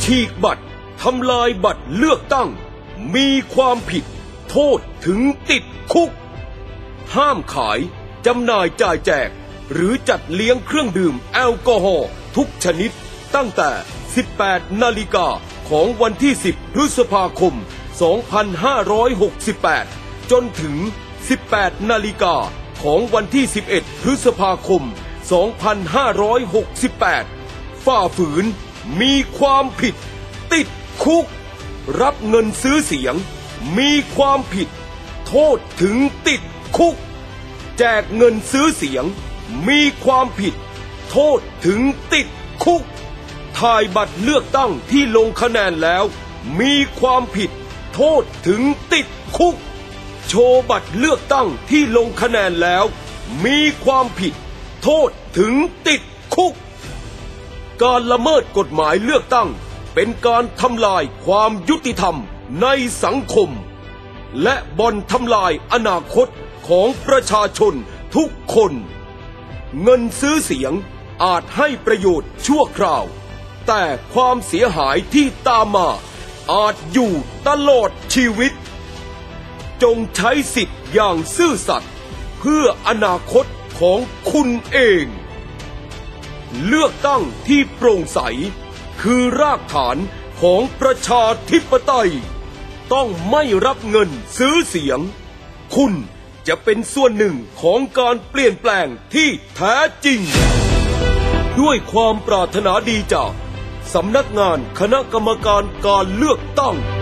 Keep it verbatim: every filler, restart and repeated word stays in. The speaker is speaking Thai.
ฉีกบัตรทำลายบัตรเลือกตั้งมีความผิดโทษถึงติดคุกห้ามขายจำหน่ายจ่ายแจกหรือจัดเลี้ยงเครื่องดื่มแอลกอฮอล์ทุกชนิดตั้งแต่ สิบแปด นาฬิกาของวันที่ สิบ พฤษภาคม สองพันห้าร้อยหกสิบแปด จนถึง สิบแปด นาฬิกาของวันที่ สิบเอ็ด พฤษภาคม สองพันห้าร้อยหกสิบแปด ฝ่าฝืนมีความผิดติดคุกรับเงินซื้อเสียงมีความผิดโทษถึงติดคุกแจกเงินซื้อเสียงมีความผิดโทษถึงติดคุกถ่ายบัตรเลือกตั้งที่ลงคะแนนแล้วมีความผิดโทษถึงติดคุกโชว์บัตรเลือกตั้งที่ลงคะแนนแล้วมีความผิดโทษถึงติดคุกการละเมิดกฎหมายเลือกตั้งเป็นการทำลายความยุติธรรมในสังคมและบ่อนทำลายอนาคตของประชาชนทุกคนเงินซื้อเสียงอาจให้ประโยชน์ชั่วคราวแต่ความเสียหายที่ตามมาอาจอยู่ตลอดชีวิตจงใช้สิทธิ์อย่างซื่อสัตย์เพื่ออนาคตของคุณเองเลือกตั้งที่โปร่งใสคือรากฐานของประชาธิปไตยต้องไม่รับเงินซื้อเสียงคุณจะเป็นส่วนหนึ่งของการเปลี่ยนแปลงที่แท้จริงด้วยความปรารถนาดีจากสำนักงานคณะกรรมการการเลือกตั้ง